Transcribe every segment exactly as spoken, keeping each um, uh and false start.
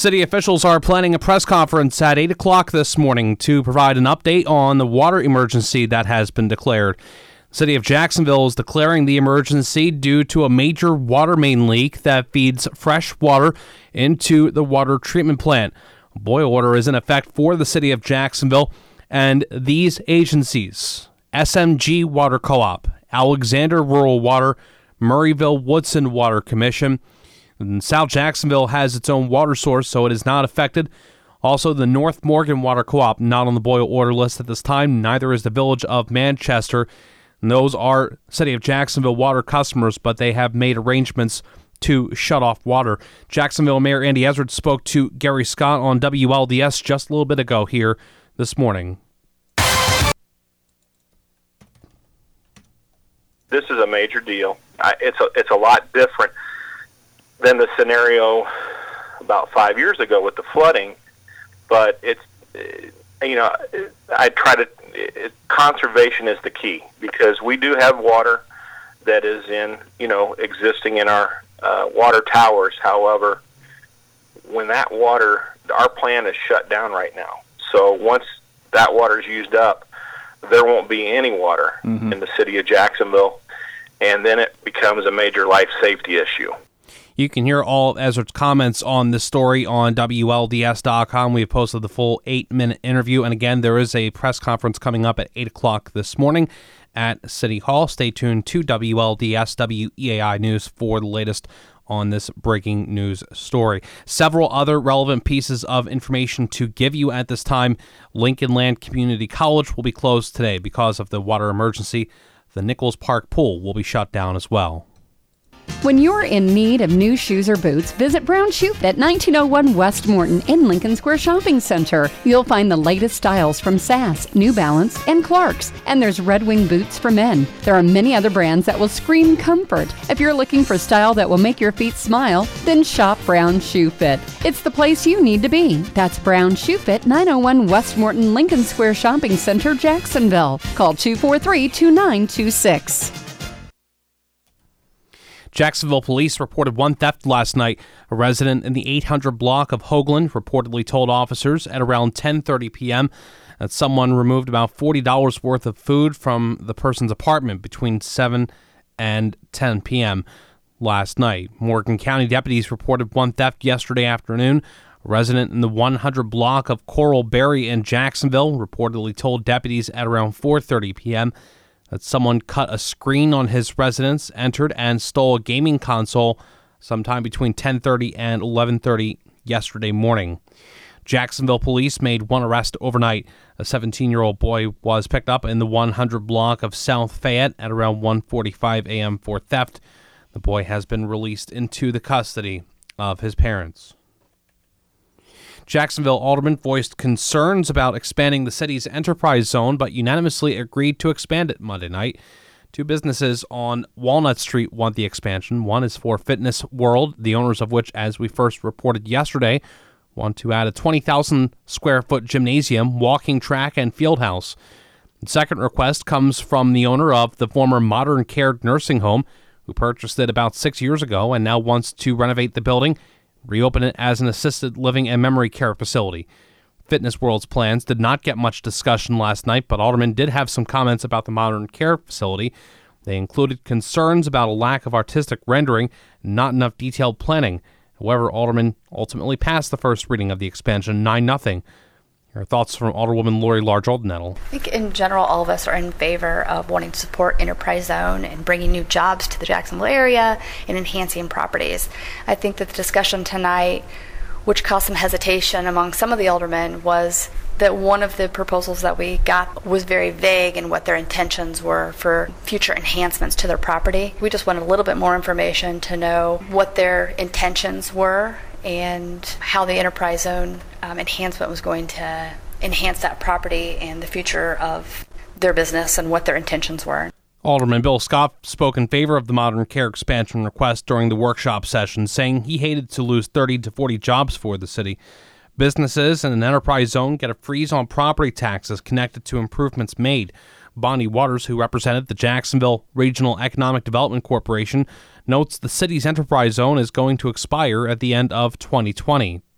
City officials are planning a press conference at eight o'clock this morning to provide an update on the water emergency that has been declared. The City of Jacksonville is declaring the emergency due to a major water main leak that feeds fresh water into the water treatment plant. A boil order is in effect for the City of Jacksonville, and these agencies, S M G Water Co-op, Alexander Rural Water, Murrayville Woodson Water Commission, and South Jacksonville has its own water source, so it is not affected. Also, the North Morgan Water Co-op, not on the boil order list at this time. Neither is the Village of Manchester. And those are City of Jacksonville water customers, but they have made arrangements to shut off water. Jacksonville Mayor Andy Ezard spoke to Gary Scott on W L D S just a little bit ago here this morning. This is a major deal. I, it's a, it's a lot different than the scenario about five years ago with the flooding, but it's, you know, I try to, it, conservation is the key, because we do have water that is in, you know, existing in our uh, water towers. However, when that water, our plant is shut down right now. So once that water is used up, there won't be any water mm-hmm. in the City of Jacksonville, and then it becomes a major life safety issue. You can hear all of Ezra's comments on this story on W L D S dot com. We have posted the full eight-minute interview. And again, there is a press conference coming up at eight o'clock this morning at City Hall. Stay tuned to W L D S W E A I News for the latest on this breaking news story. Several other relevant pieces of information to give you at this time. Lincoln Land Community College will be closed today because of the water emergency. The Nichols Park Pool will be shut down as well. When you're in need of new shoes or boots, visit Brown Shoe Fit at nineteen oh one West Morton in Lincoln Square Shopping Center. You'll find the latest styles from Sass, New Balance, and Clarks. And there's Red Wing boots for men. There are many other brands that will scream comfort. If you're looking for style that will make your feet smile, then shop Brown Shoe Fit. It's the place you need to be. That's Brown Shoe Fit, nine oh one West Morton, Lincoln Square Shopping Center, Jacksonville. Call two four three, two nine two six. Jacksonville police reported one theft last night. A resident in the eight hundred block of Hoagland reportedly told officers at around ten thirty p.m. that someone removed about forty dollars worth of food from the person's apartment between seven and ten p.m. last night. Morgan County deputies reported one theft yesterday afternoon. A resident in the one hundred block of Coral Berry in Jacksonville reportedly told deputies at around four thirty p.m. that someone cut a screen on his residence, entered, and stole a gaming console sometime between ten thirty and eleven thirty yesterday morning. Jacksonville police made one arrest overnight. A seventeen-year-old boy was picked up in the one hundred block of South Fayette at around one forty-five a.m. for theft. The boy has been released into the custody of his parents. Jacksonville aldermen voiced concerns about expanding the city's enterprise zone, but unanimously agreed to expand it Monday night. Two businesses on Walnut Street want the expansion. One is for Fitness World, the owners of which, as we first reported yesterday, want to add a twenty thousand square foot gymnasium, walking track, and field house. The second request comes from the owner of the former Modern Care nursing home, who purchased it about six years ago and now wants to renovate the building, reopen it as an assisted living and memory care facility. Fitness World's plans did not get much discussion last night, but aldermen did have some comments about the Modern Care facility. They included concerns about a lack of artistic rendering and not enough detailed planning. However, aldermen ultimately passed the first reading of the expansion nine nothing. Your thoughts from Alderwoman Lori Large-Oldenettle. I think in general, all of us are in favor of wanting to support Enterprise Zone and bringing new jobs to the Jacksonville area and enhancing properties. I think that the discussion tonight, which caused some hesitation among some of the aldermen, was that one of the proposals that we got was very vague in what their intentions were for future enhancements to their property. We just wanted a little bit more information to know what their intentions were and how the Enterprise Zone um, enhancement was going to enhance that property and the future of their business and what their intentions were. Alderman Bill Scott spoke in favor of the Modern Care expansion request during the workshop session, saying he hated to lose thirty to forty jobs for the city. Businesses in an enterprise zone get a freeze on property taxes connected to improvements made. Bonnie Waters, who represented the Jacksonville Regional Economic Development Corporation, notes the city's enterprise zone is going to expire at the end of twenty twenty.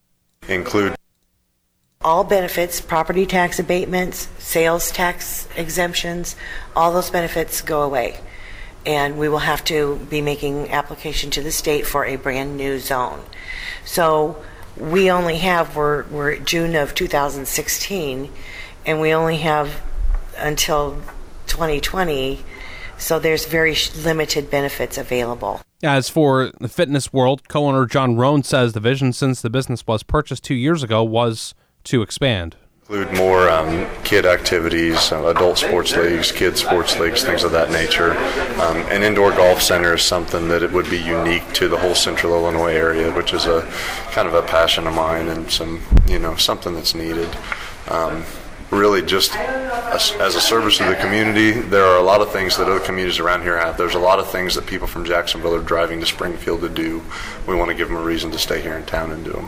Include all benefits, property tax abatements, sales tax exemptions, all those benefits go away. And we will have to be making application to the state for a brand new zone. So we only have, we're, we're at June of two thousand sixteen, and we only have until twenty twenty, so there's very limited benefits available. As for the fitness world, co-owner John Rohn says the vision since the business was purchased two years ago was to expand. Include more um, kid activities, uh, adult sports leagues, kid sports leagues, things of that nature. Um, an indoor golf center is something that it would be unique to the whole Central Illinois area, which is a kind of a passion of mine and some, you know, something that's needed. Um, really just as, as a service to the community, there are a lot of things that other communities around here have. There's a lot of things that people from Jacksonville are driving to Springfield to do. We want to give them a reason to stay here in town and do them.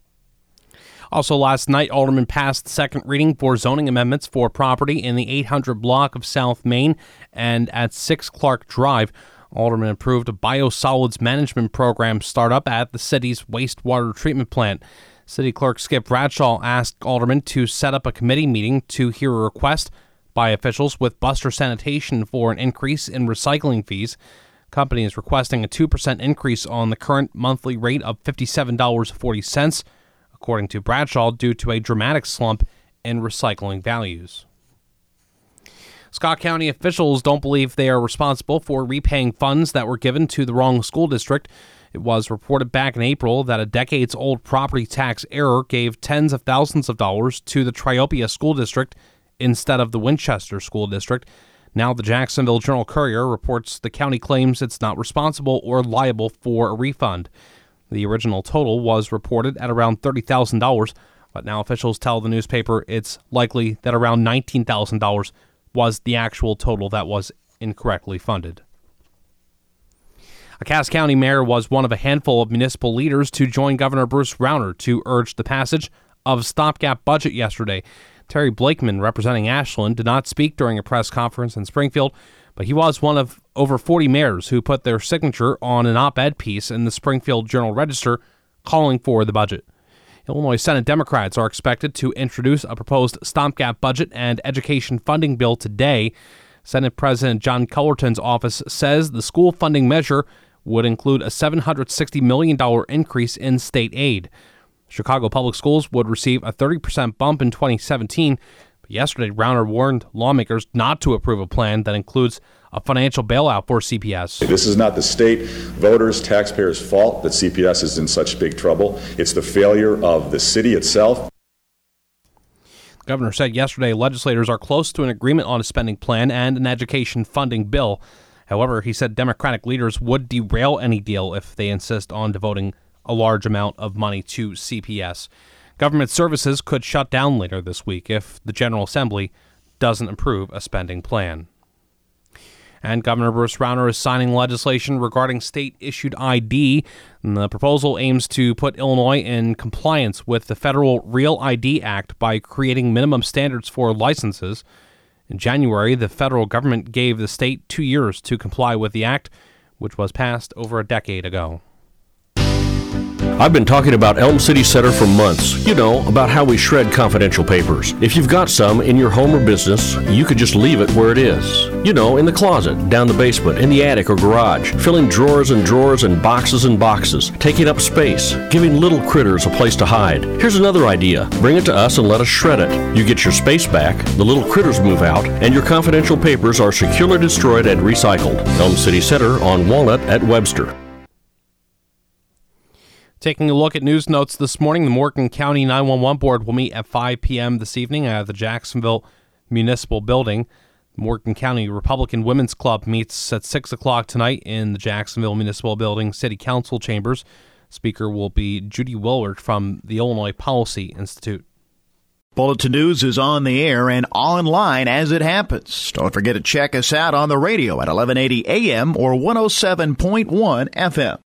Also last night, Alderman passed second reading for zoning amendments for property in the eight hundred block of South Main and at six Clark Drive. Alderman approved a biosolids management program startup at the city's wastewater treatment plant. City Clerk Skip Bradshaw asked Alderman to set up a committee meeting to hear a request by officials with Buster Sanitation for an increase in recycling fees. Company is requesting a two percent increase on the current monthly rate of fifty-seven dollars and forty cents. According to Bradshaw, due to a dramatic slump in recycling values. Scott County officials don't believe they are responsible for repaying funds that were given to the wrong school district. It was reported back in April that a decades-old property tax error gave tens of thousands of dollars to the Triopia School District instead of the Winchester School District. Now the Jacksonville Journal-Courier reports the county claims it's not responsible or liable for a refund. The original total was reported at around thirty thousand dollars, but now officials tell the newspaper it's likely that around nineteen thousand dollars was the actual total that was incorrectly funded. A Cass County mayor was one of a handful of municipal leaders to join Governor Bruce Rauner to urge the passage of a stopgap budget yesterday. Terry Blakeman, representing Ashland, did not speak during a press conference in Springfield, but he was one of over forty mayors who put their signature on an op-ed piece in the Springfield Journal-Register calling for the budget. Illinois Senate Democrats are expected to introduce a proposed stopgap budget and education funding bill today. Senate President John Cullerton's office says the school funding measure would include a seven hundred sixty million dollars increase in state aid. Chicago Public Schools would receive a thirty percent bump in twenty seventeen. But yesterday, Rauner warned lawmakers not to approve a plan that includes a financial bailout for C P S. This is not the state, voters, taxpayers' fault that C P S is in such big trouble. It's the failure of the city itself. The governor said yesterday legislators are close to an agreement on a spending plan and an education funding bill. However, he said Democratic leaders would derail any deal if they insist on devoting a large amount of money to C P S. Government services could shut down later this week if the General Assembly doesn't approve a spending plan. And Governor Bruce Rauner is signing legislation regarding state-issued I D. And the proposal aims to put Illinois in compliance with the federal Real I D Act by creating minimum standards for licenses. In January, the federal government gave the state two years to comply with the act, which was passed over a decade ago. I've been talking about Elm City Center for months. You know, about how we shred confidential papers. If you've got some in your home or business, you could just leave it where it is. You know, in the closet, down the basement, in the attic or garage, filling drawers and drawers and boxes and boxes, taking up space, giving little critters a place to hide. Here's another idea. Bring it to us and let us shred it. You get your space back, the little critters move out, and your confidential papers are securely destroyed and recycled. Elm City Center on Walnut at Webster. Taking a look at news notes this morning, the Morgan County nine one one Board will meet at five p.m. this evening at the Jacksonville Municipal Building. The Morgan County Republican Women's Club meets at six o'clock tonight in the Jacksonville Municipal Building City Council chambers. Speaker will be Judy Willard from the Illinois Policy Institute. Bulletin News is on the air and online as it happens. Don't forget to check us out on the radio at eleven eighty A M or one oh seven point one F M.